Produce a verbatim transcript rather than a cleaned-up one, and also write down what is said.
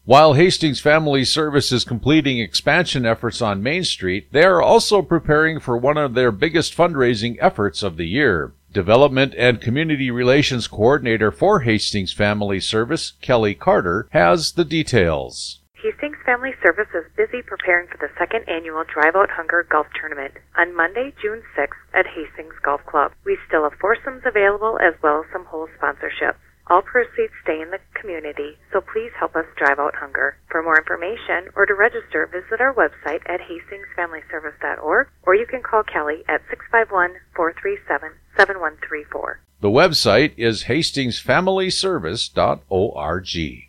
While Hastings Family Service is completing expansion efforts on Main Street, they are also preparing for one of their biggest fundraising efforts of the year. Development and Community Relations Coordinator for Hastings Family Service, Kelly Carter, has the details. Hastings Family Service is busy preparing for the second annual Drive Out Hunger Golf Tournament on Monday, June sixth at Hastings Golf Club. We still have foursomes available as well as some hole sponsorships. All proceeds stay in the community, so please help us drive out hunger. For more information or to register, visit our website at hastings family service dot org, or you can call Kelly at six five one, four three seven, seven one three four. The website is hastings family service dot org.